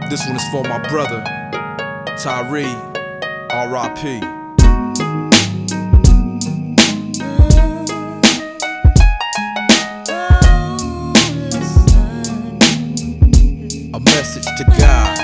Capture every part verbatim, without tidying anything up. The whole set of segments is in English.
This one is for my brother, Tyree, R I P A message to God.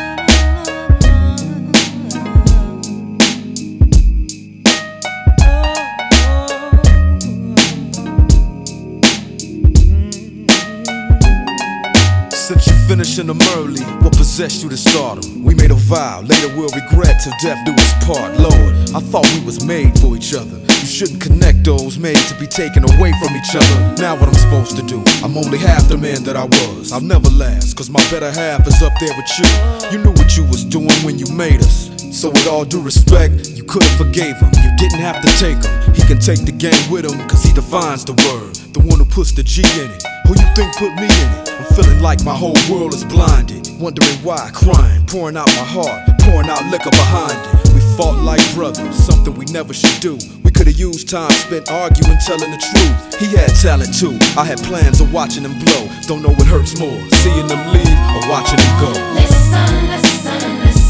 Since you finishing them early, what possessed you to stardom? We made a vow, later we'll regret till death do us part. Lord, I thought we was made for each other. You shouldn't connect those made to be taken away from each other. Now what I'm supposed to do? I'm only half the man that I was. I'll never last, cause my better half is up there with you. You knew what you was doing when you made us. So with all due respect, you could've forgave him. You didn't have to take him. He can take the game with him, cause he defines the word. The one who puts the G in it. Who you think put me in it? I'm feeling like my whole world is blinded. Wondering why, crying, pouring out my heart, pouring out liquor behind it. We fought like brothers, something we never should do. We could've used time spent arguing, telling the truth. He had talent too, I had plans of watching him blow. Don't know what hurts more, seeing them leave or watching him go. Listen, listen, listen.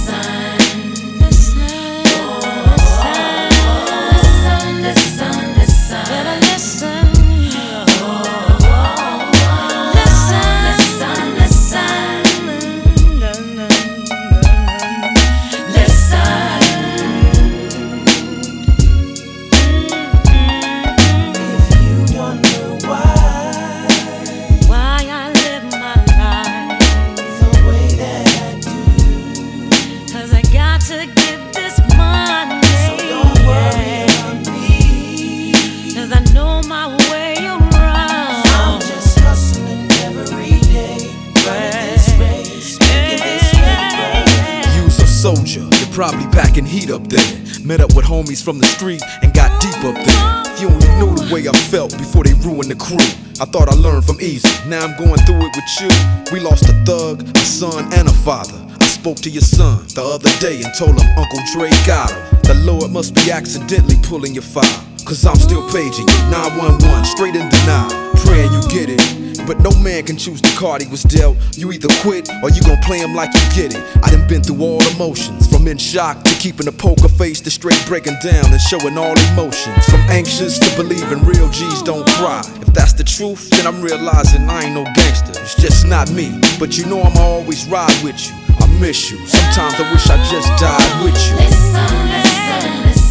Soldier, you're probably packing heat up there. Met up with homies from the street and got deep up there. If you only knew the way I felt before they ruined the crew. I thought I learned from easy, now I'm going through it with you. We lost a thug, a son, and a father. I spoke to your son the other day and told him Uncle Dre got him. The Lord must be accidentally pulling your file, cause I'm still paging you, nine one one, straight in denial. Praying you get it, but no man can choose the card he was dealt. You either quit or you gon' play him like you get it. I done been through all emotions, from in shock to keeping a poker face to straight breaking down and showing all emotions. From anxious to believing real G's don't cry. If that's the truth, then I'm realizing I ain't no gangster. It's just not me, but you know I'ma always ride with you. I miss you, sometimes I wish I just died with you. Listen, listen, listen.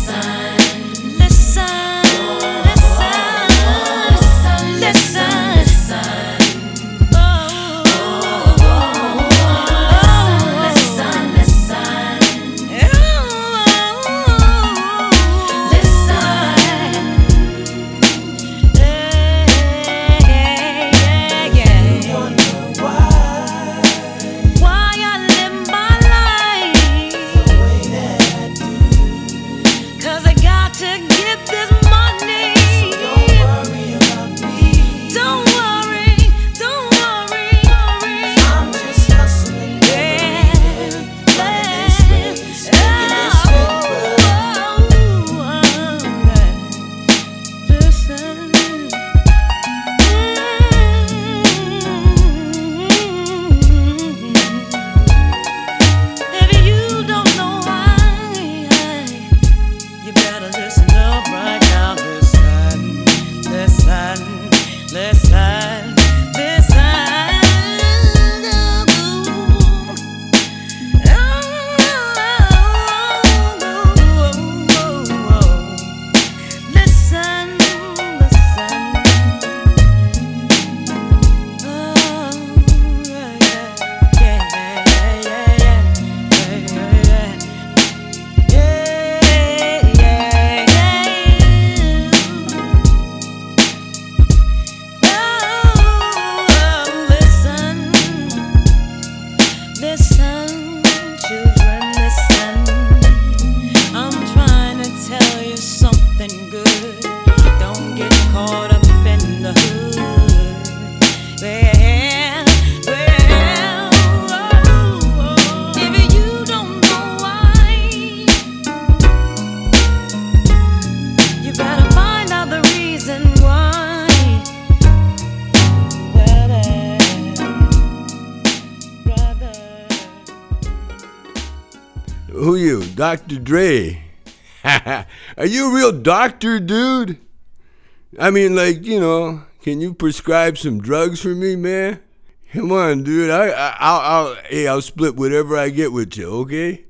who you, Doctor Dre? Are you a real doctor, dude? I mean, like, you know, can you prescribe some drugs for me, man? Come on, dude. I, I, I'll, I'll, hey, I'll split whatever I get with you, okay?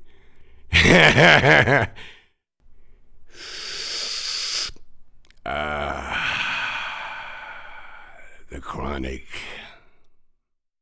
Ah, the Chronic.